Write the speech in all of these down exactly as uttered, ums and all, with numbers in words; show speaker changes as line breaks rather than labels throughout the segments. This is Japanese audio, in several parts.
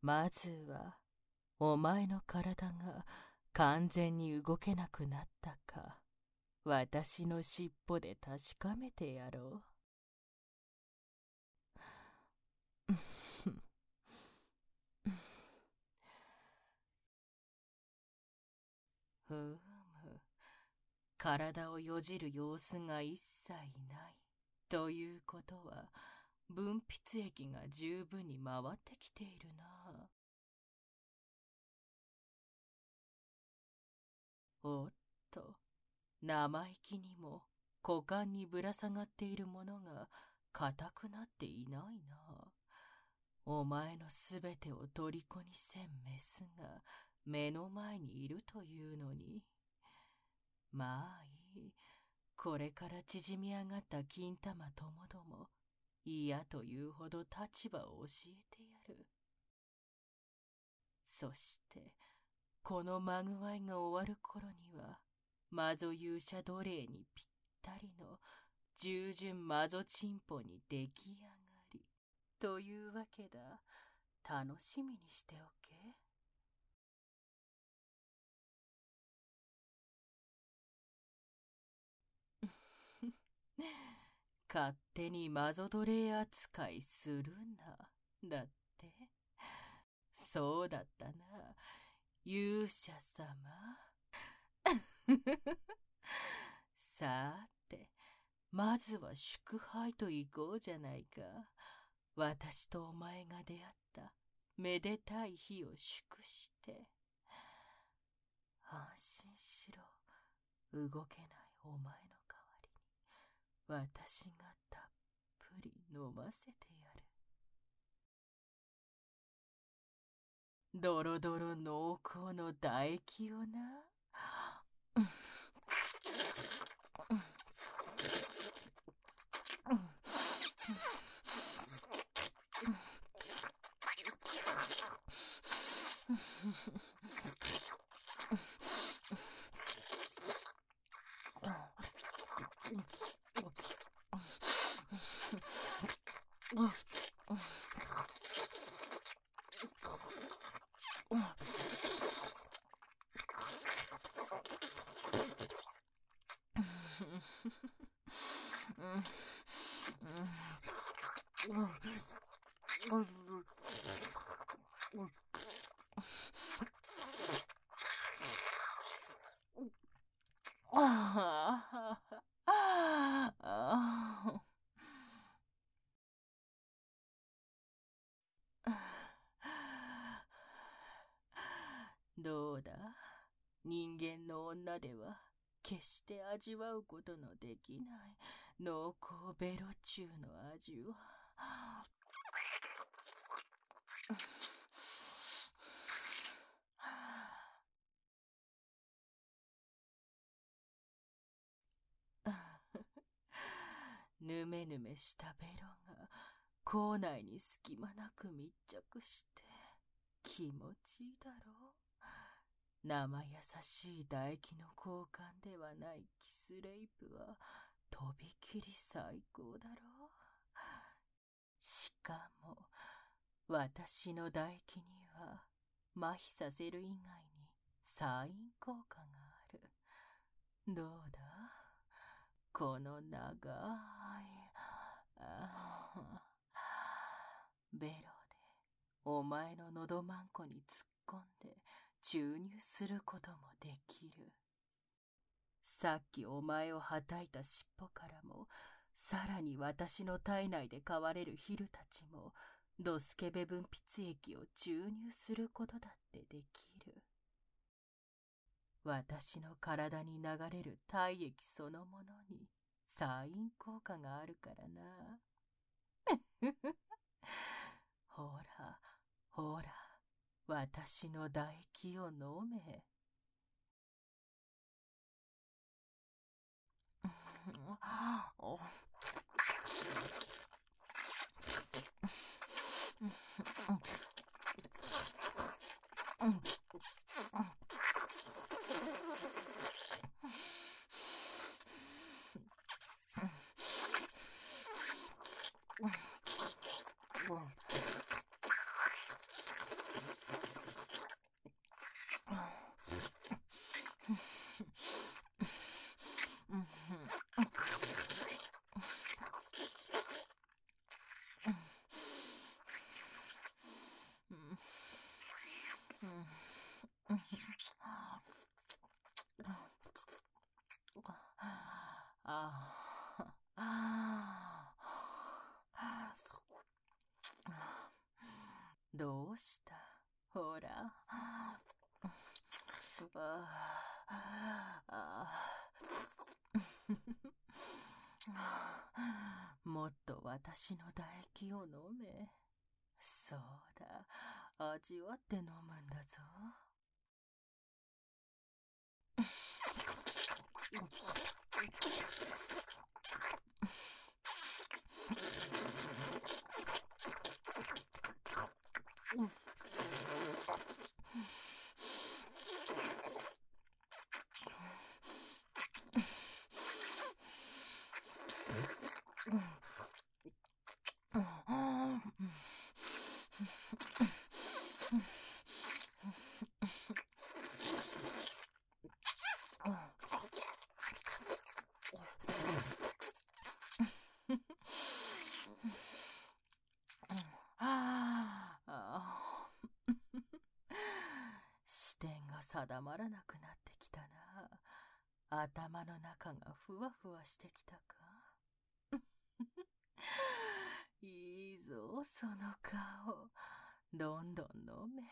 まずは、お前の体が完全に動けなくなったか、私の尻尾で確かめてやろう。ふむ、体をよじる様子が一切ない。ということは、分泌液が十分に回ってきているな。おっと、生意気にも股間にぶら下がっているものが硬くなっていないな。お前のすべてを虜にせんメスが目の前にいるというのに。まあいい。これから縮み上がった金玉ともども嫌というほど立場を教えてやる。そしてこのまぐわいが終わる頃には魔女勇者奴隷にぴったりの従順魔女チンポに出来上がりというわけだ。楽しみにしておけ。勝手に魔女奴隷扱いするな。だって。そうだったな、勇者様。さて、まずは祝杯と行こうじゃないか。私とお前が出会っためでたい日を祝して。安心しろ。動けないお前の代わりに私がたっぷり飲ませてやる。ドロドロ濃厚の唾液をな。どうだ、人間の女では決して味わうことのできない濃厚ベロチューの味は。ぬめぬめしたベロが口内に隙間なく密着して気持ちいいだろう。生優しい唾液の交換ではないキスレイプはとびきり最高だろう。しかも私の唾液には麻痺させる以外にサイン効果がある。どうだ、この長いベロでお前の喉まんこに突っ込んで注入することもできる。さっきお前をはたいた尻尾からも、さらに私の体内で飼われるヒルたちもドスケベ分泌液を注入することだってできる。私の体に流れる体液そのものにサイン効果があるからな。ほらほら、私の唾液を飲め。 どうした？ほら。ああもっと私の唾液を飲め。そうだ、味わって飲むんだぞ。視点が定まらなくなってきたな。頭の中がふわふわしてきたか。いいぞ、その顔。どんどん飲め。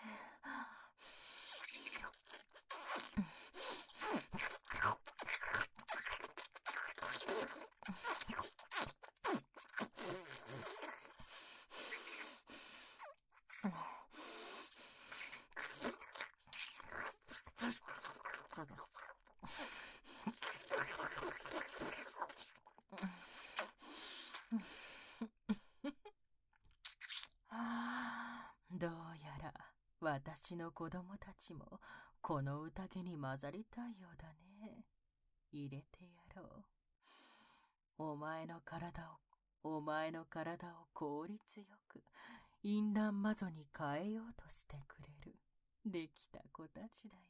どうやら私の子供たちもこの宴に混ざりたいようだね。入れてやろう。お前の体を、お前の体を効率よく淫乱魔女に変えようとしてくれる。できた子たちだよ。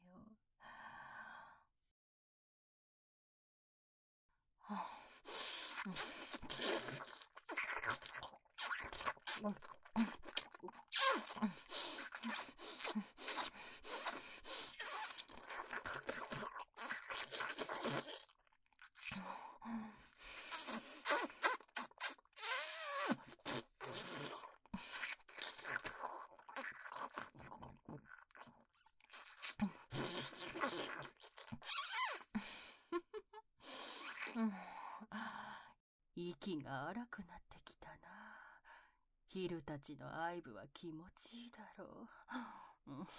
息が荒くなってきたな。ヒルたちの愛撫は気持ちいいだろう。うんうん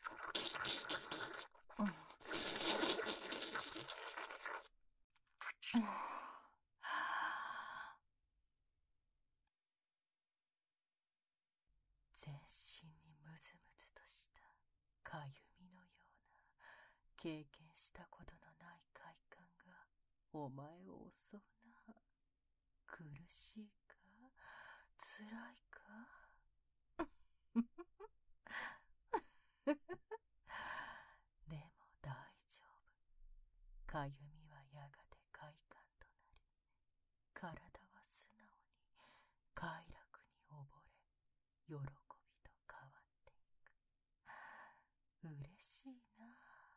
全身にムズムズとしたかゆみのような、経験したことのない快感がお前を襲うな。苦しいか？辛いか？でも大丈夫。かゆみはやがて快感となり、体は素直に快楽に溺れ、喜びと変わっていく。嬉しいな。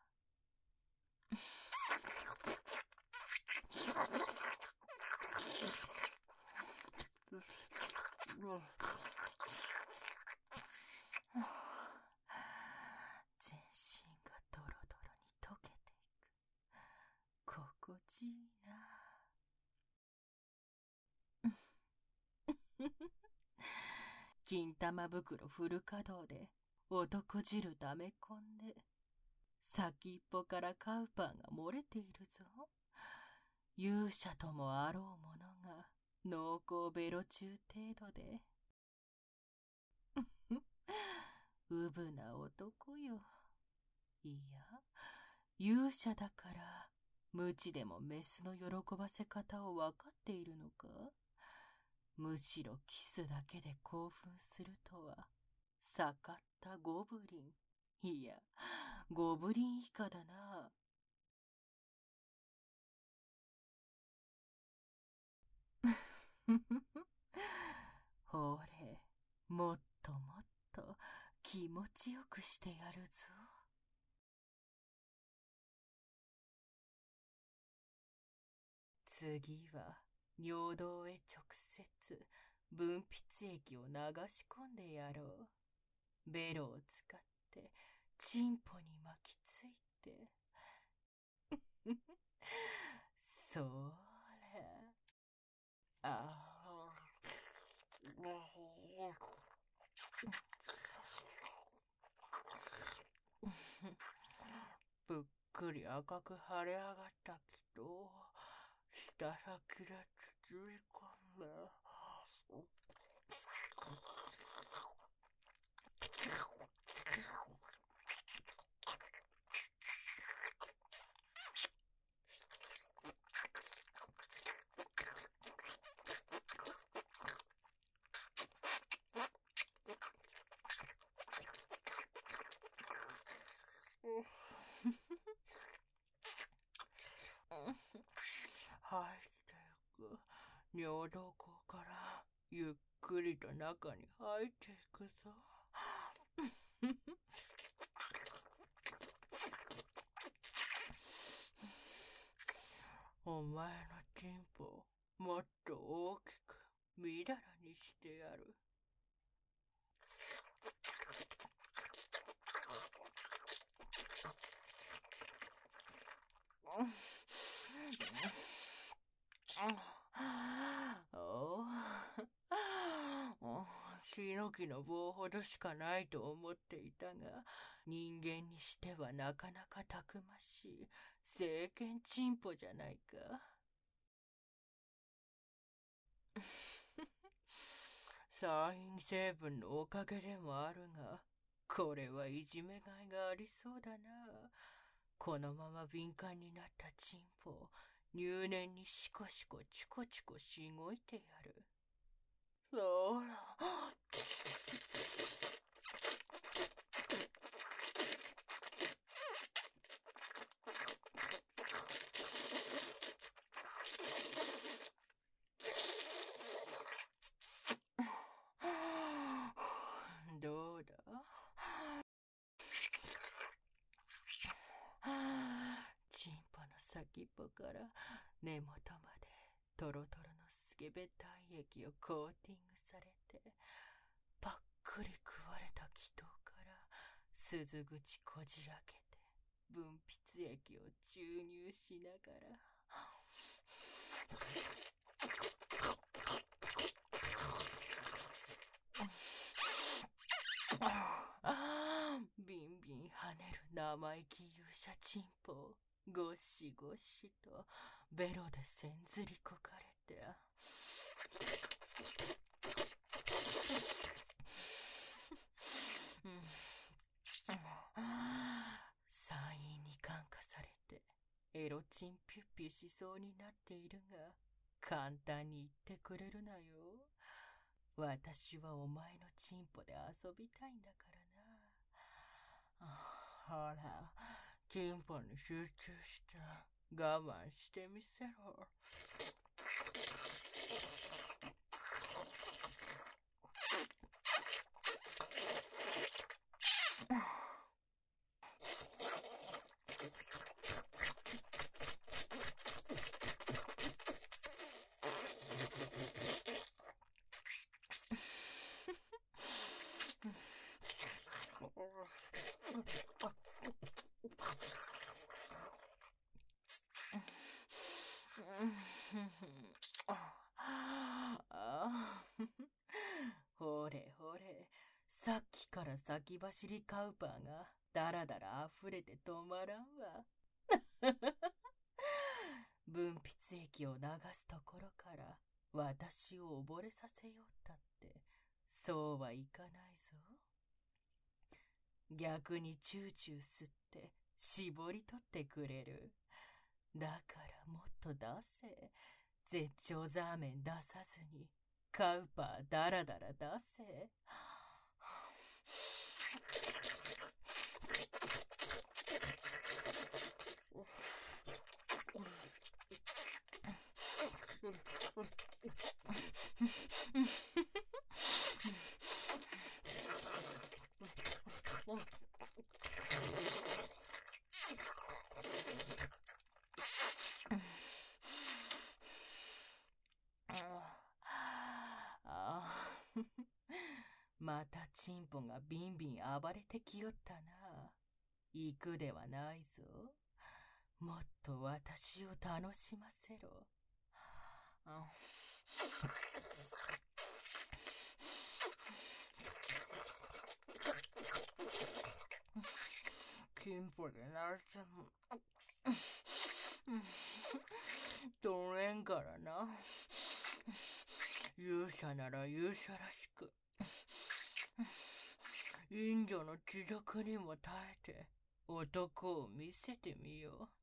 全身がドロドロに溶けていく。心地いいな。金玉袋フル稼働で男汁溜め込んで、先っぽからカウパーが漏れているぞ。勇者ともあろうものが濃厚ベロ中程度で。うぶな男よ。いや、勇者だから無知でもメスの喜ばせ方を分かっているのか？むしろキスだけで興奮するとは、盛ったゴブリン。いや、ゴブリン以下だな。ほれ、もっともっと気持ちよくしてやるぞ。次は尿道へ直接分泌液を流し込んでやろう。 ベロを使ってチンポに巻きついて。それ。ああ。ぷっくり赤く腫れ上がった気と、舌先で包み込んで、入っていく。尿道口からゆっくりと中に入っていくぞ。お前のチンポをもっと大きくみだらにしてやる。ヒノキの棒ほどしかないと思っていたが、人間にしてはなかなかたくましい聖剣チンポじゃないか。サイン成分のおかげでもあるが、これはいじめがいがありそうだな。このまま敏感になったチンポを入念にシコシコチコチコしごいてやる。そら。どうだ？チンポの先っぽから根元までトロトロのスケベ体液をコーティングされて、パックリ食われた気筒から鈴口こじ開けて分泌液を注入しながらビンビン跳ねる生意気勇者チンポをゴシゴシとベロでせんずりこかれて、産院に感化されてエロチンピュッピュしそうになっているが、簡単に言ってくれるなよ。私はお前のチンポで遊びたいんだからな。ほら、チンポに集中して我慢してみせろ。ほれほれ、さっきから先走りカウパーがだらだら溢れて止まらんわ。分泌液を流すところから私を溺れさせよったって、そうはいかないぞ。逆にチューチュー吸って絞り取ってくれる。だからもっと出せ。絶頂ザーメン出さずにカウパーダラダラ出せ。 チンポがビンビン暴れてきよったな。行くではないぞ。もっと私を楽しませろ。あチンポでならしても取れんからな。勇者なら勇者らしく、インドの地獄にも耐えて男を見せてみよう。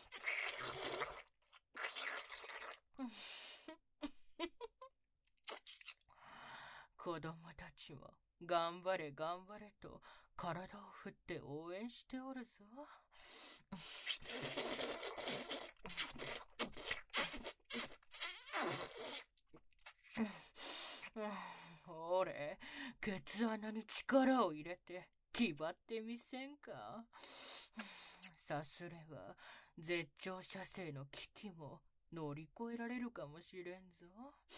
子供たちも頑張れ頑張れと体を振って応援しておるぞ。ほれ、ケツ穴に力を入れて気張ってみせんか。さすれば絶頂射精の危機も乗り越えられるかもしれんぞ。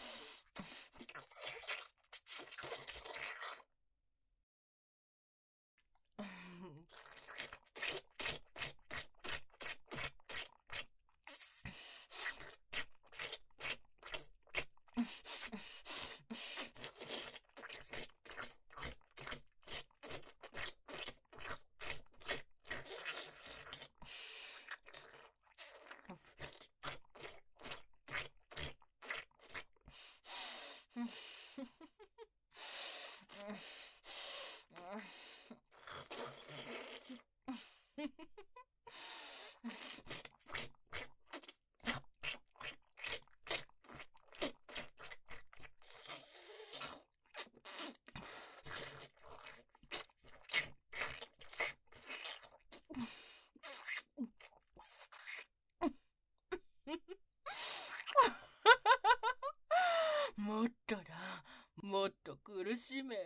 もっとだ、もっと苦しめ。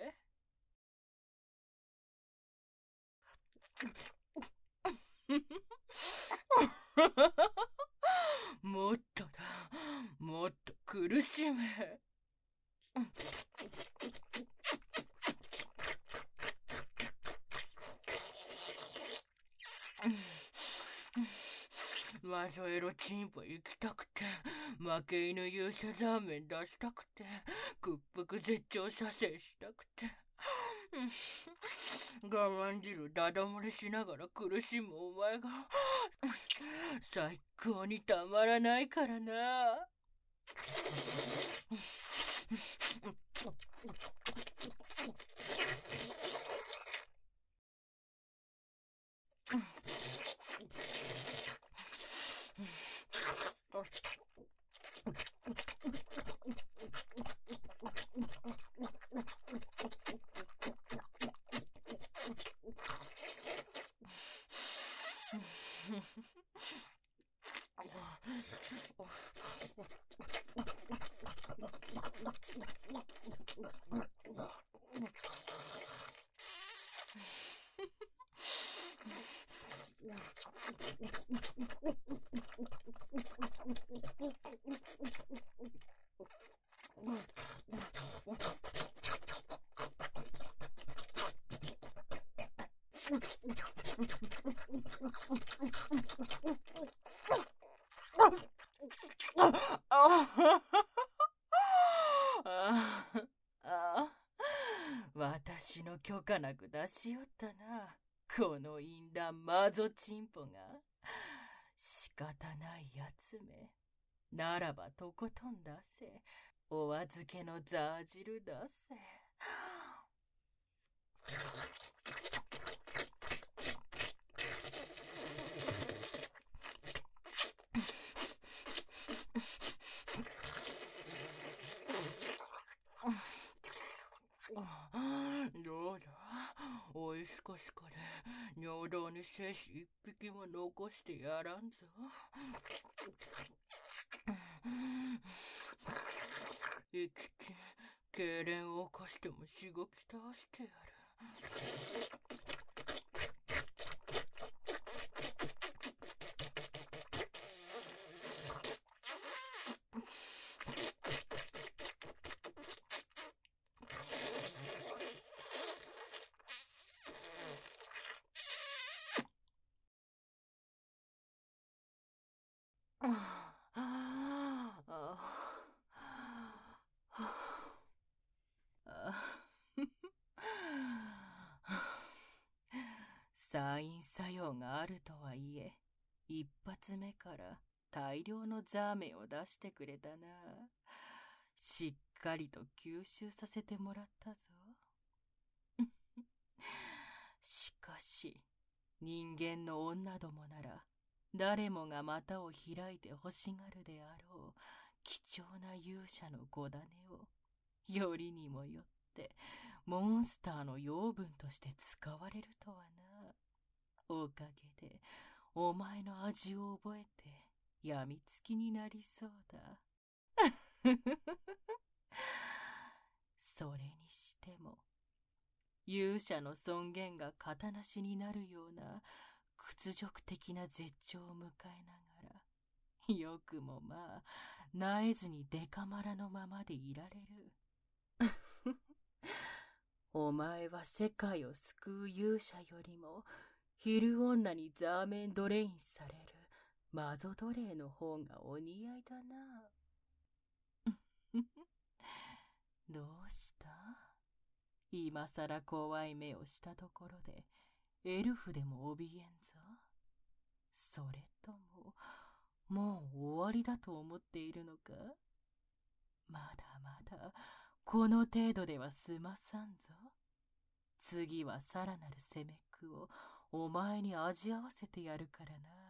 もっとだ、もっと苦しめ。マゾエロチンポ行きたくて、負け犬勇者ザーメン出したくて、屈服絶頂射精したくて、我慢汁ダダ漏れしながら苦しむお前が最高にたまらないからな。私の許可なく出しよったな、この淫乱マゾチンポが。仕方ないやつめ。ならばとことん出せ。お預けのザー汁出せ。どうだ、おいしかしかで尿道に精子一匹も残してやらんぞ。生きて痙攣を起こしてもしごき倒してやる。 因作用があるとはいえ、一発目から大量のザーメンを出してくれたな。しっかりと吸収させてもらったぞ。しかし、人間の女どもなら、誰もが股を開いて欲しがるであろう貴重な勇者の子種を、よりにもよってモンスターの養分として使われるとはな。おかげでお前の味を覚えてやみつきになりそうだ。それにしても、勇者の尊厳が形なしになるような屈辱的な絶頂を迎えながら、よくもまあ、萎えずにデカマラのままでいられる。お前は世界を救う勇者よりも、昼女にザーメンドレインされるマゾ奴隷の方がお似合いだな。どうした？今さら怖い目をしたところで、エルフでも怯えんぞ。それとも、もう終わりだと思っているのか？まだまだ、この程度では済まさんぞ。次はさらなる攻めっくをお前に味合わせてやるからな。